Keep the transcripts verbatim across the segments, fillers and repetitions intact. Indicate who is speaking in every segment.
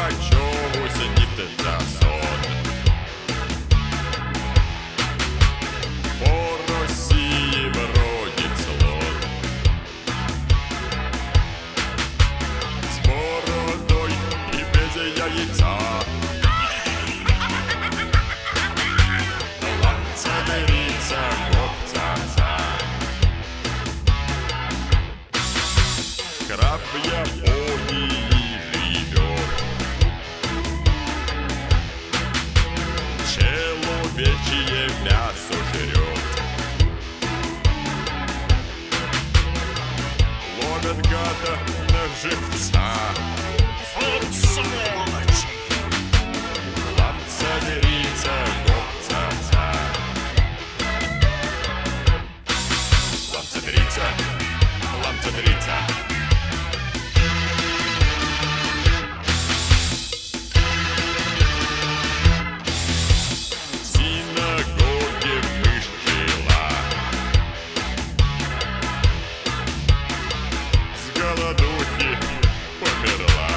Speaker 1: чогось нібдеться сон. По Росії бродить слон з бородой і без яйця. Ланцадериця, копцаца. Краб в Японии живет, человечье мясо жрет. Ловят гада на живца.
Speaker 2: Вот сволочи!
Speaker 1: Ланцадериця, копцаца. Ланцадериця, ланцадериця. Голодухи померла.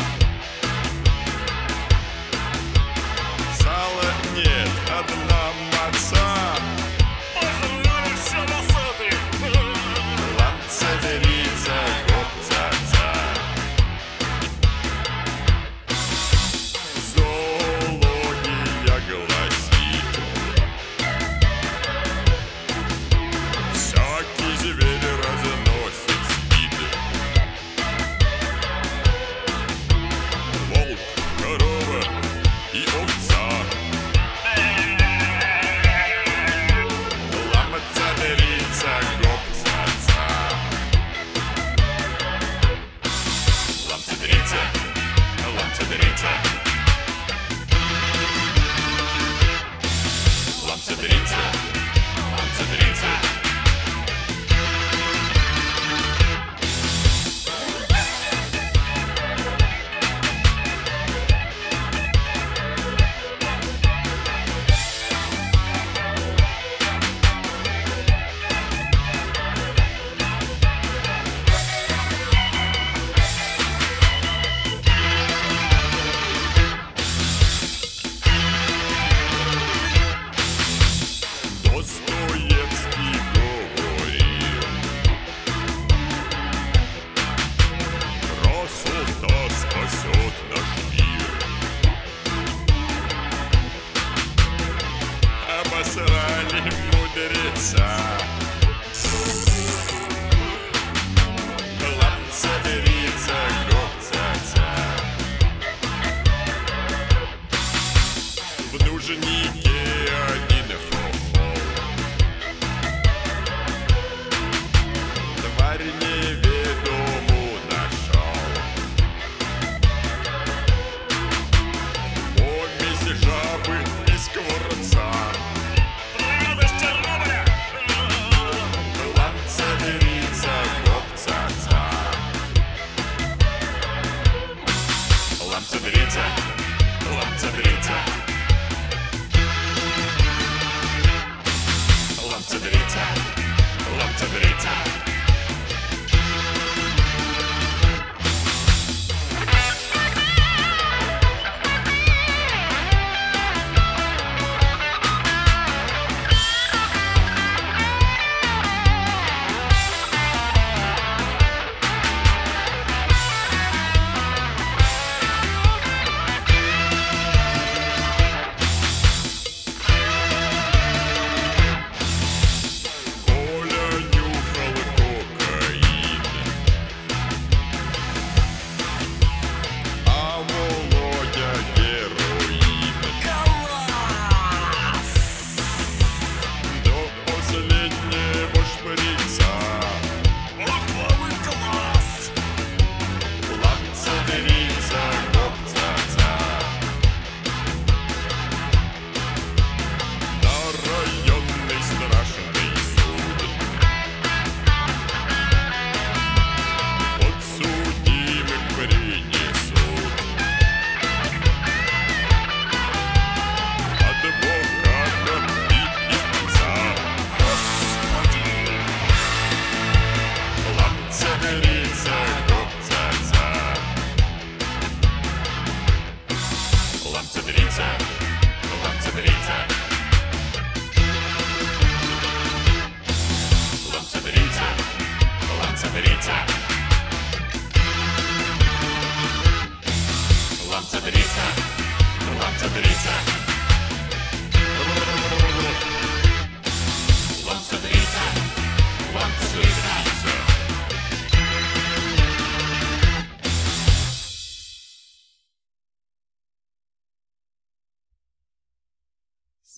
Speaker 1: Сала нет, одна маца.
Speaker 2: Пожрались все насады!
Speaker 1: Ланцадериця, копцаца. Зоология гласит, всякий зверь разносит спид. Волк, корова и овца. Ланцадериця, копцаца. Ланцадериця, ланцадериця. Ланцадериця, ланцадериця. Достоевский говорил: красота спасет наш мир. Обосрали мудреца. Ланцадериця, копцаца. В нужнике один хохол, тварь неведому нашел. Помесь жабы и скворца.
Speaker 2: Радость Чернобыля!
Speaker 1: Ланцадериця, копцаца. Ланцадериця, ланцадериця. Ланцадериця, ланцадериця. Коля нюхал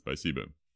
Speaker 3: Спасибо.